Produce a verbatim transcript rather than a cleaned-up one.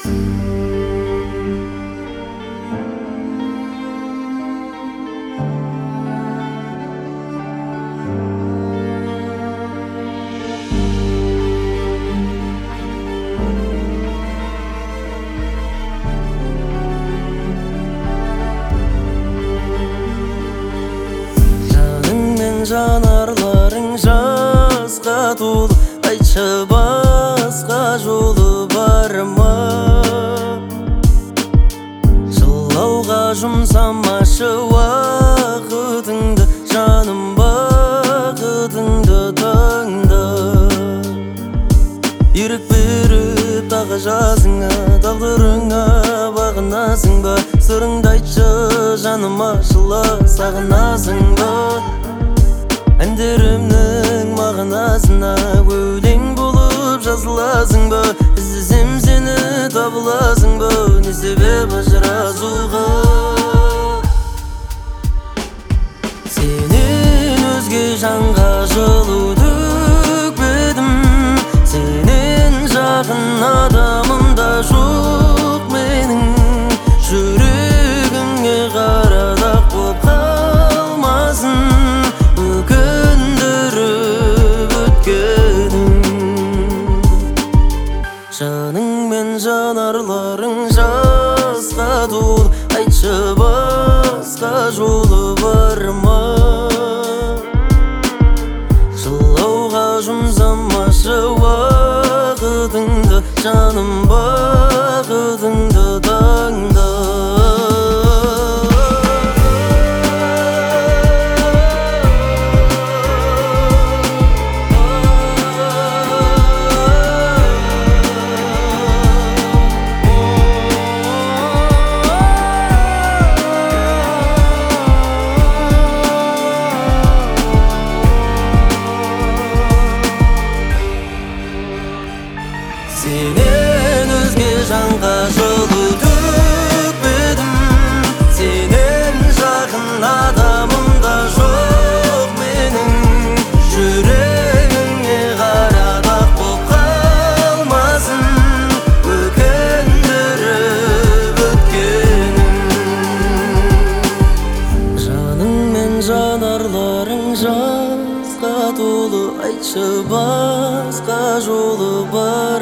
Жанарларың жасқа толы, айтшы басқа жолы бар ма? Жылауға жұмсамашы уақытыңды, жаным бақытыңды таңда. Ерік беріп тағы жазыңа, тағдырыңа бағынасың ба? Сырыңды айтшы жаным, ашыла сағынасың ба? Әндерімнің мағынасына өлең болып жазыласың ба? Іздесем сені табыласың ба? Не себеп ажырасуға? Сенен өзге жанға жылу төкпедім, сенен жақын адамым да жоқ менің. Жүрегіңе қара дақ боп қалмасын, жаның мен жанарларың жасқа толы, айтшы басқа жолы бар ма? Жылауға жұмсамашы уақытыңды, жаным бақытыңды таңда. Сенен өзге жанға жылу төкпедім, сенен жақын адамым да жоқ менің. Жүрегіңе қара дақ боп қалмасын, өкіндіріп өткенің. Жаның мен жанарларың жасқа толы, айтшы басқа жолы бар